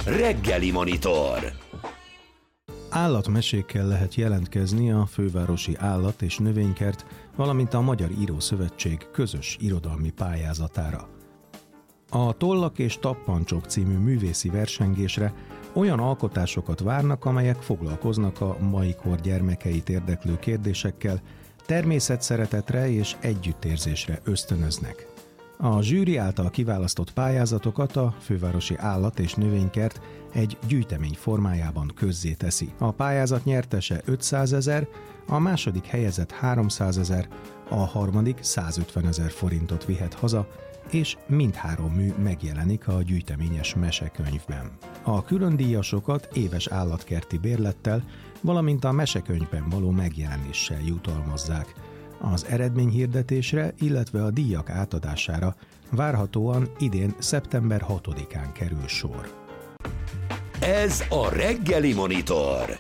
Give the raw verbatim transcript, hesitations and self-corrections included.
Reggeli Monitor. Állatmesékkel lehet jelentkezni a Fővárosi Állat- és Növénykert, valamint a Magyar Írószövetség közös irodalmi pályázatára. A Tollak és Tappancsok című művészi versengésre olyan alkotásokat várnak, amelyek foglalkoznak a mai kor gyermekeit érdeklő kérdésekkel, természetszeretetre és együttérzésre ösztönöznek. A zsűri által kiválasztott pályázatokat a Fővárosi Állat- és Növénykert egy gyűjtemény formájában közzéteszi. A pályázat nyertese ötszázezer, a második helyezett háromszázezer, a harmadik százötvenezer forintot vihet haza, és mindhárom mű megjelenik a gyűjteményes mesekönyvben. A különdíjasokat éves állatkerti bérlettel, valamint a mesekönyvben való megjelenéssel jutalmazzák. Az eredményhirdetésre, illetve a díjak átadására várhatóan idén szeptember hatodikán kerül sor. Ez a Reggeli Monitor.